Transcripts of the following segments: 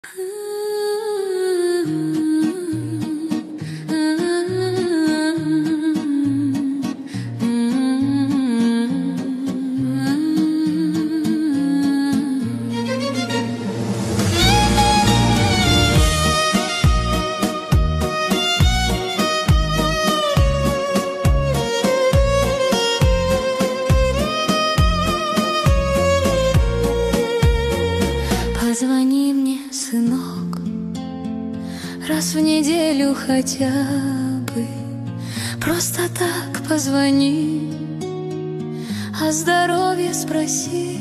Позвони мне, сынок, раз в неделю хотя бы. Просто так позвони, о здоровье спроси.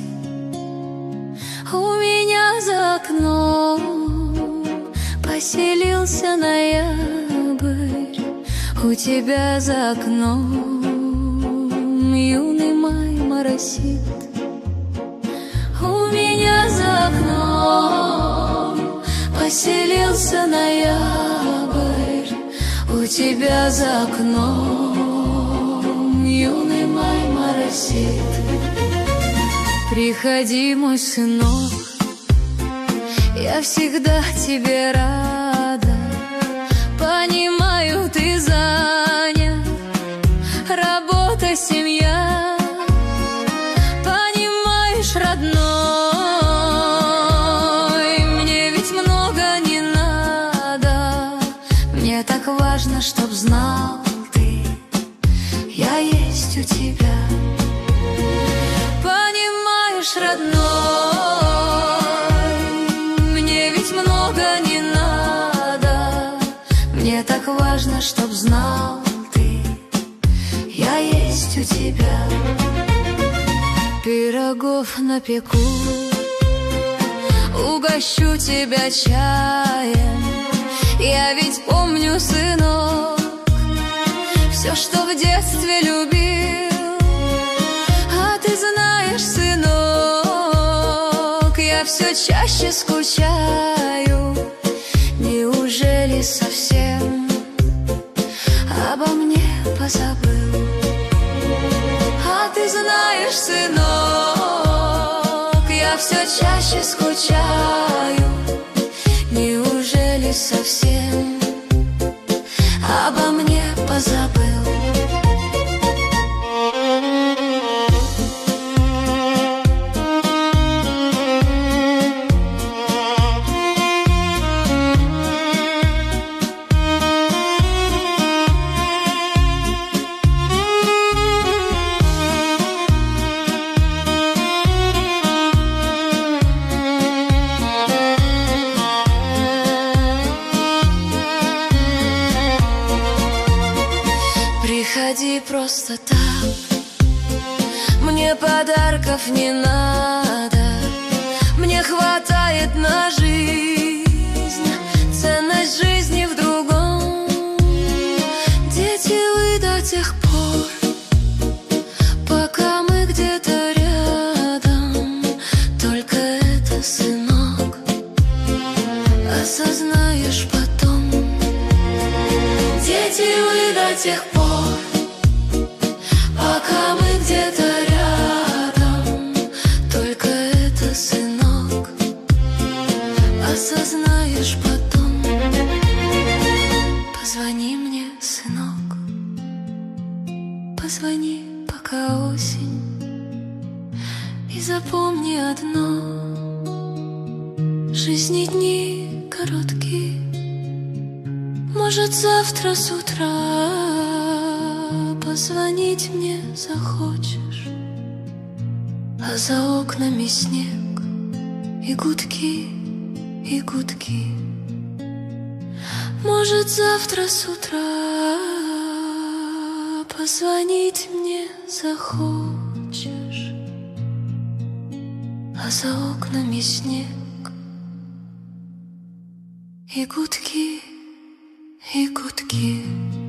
У меня за окном поселился ноябрь, у тебя за окном юный май моросит. У меня за окном поселился ноябрь, у тебя за окном юный май моросит. Приходи, мой сынок, я всегда тебе рада. Понимаю, ты занят, работа, семья. Понимаешь, родной, мне ведь много не надо. Мне так важно, чтоб знал ты, я есть у тебя. Понимаешь, родной, мне ведь много не надо. Мне так важно, чтоб знал ты, я есть у тебя. Пирогов напеку, угощу тебя чаем. Я ведь помню, сынок, все, что в детстве любил. А ты знаешь, сынок, я все чаще скучаю. Неужели совсем обо мне позабыл? А ты знаешь, сынок, я все чаще скучаю. Неужели совсем обо мне позабыл? Приходи просто так, мне подарков не надо. Мне хватает на жизнь, ценность жизни в другом. Дети, вы до тех пор, пока мы где-то рядом. Только это, сынок, осознаешь потом. Дети, вы до тех пор, пока мы где-то рядом. Только это, сынок, осознаешь потом. Позвони мне, сынок, позвони, пока осень. И запомни одно: жизни дни короткие. Может, завтра с утра позвонить мне захочешь, а за окнами снег и гудки, и гудки. Может, завтра с утра позвонить мне захочешь, а за окнами снег и гудки, и гудки.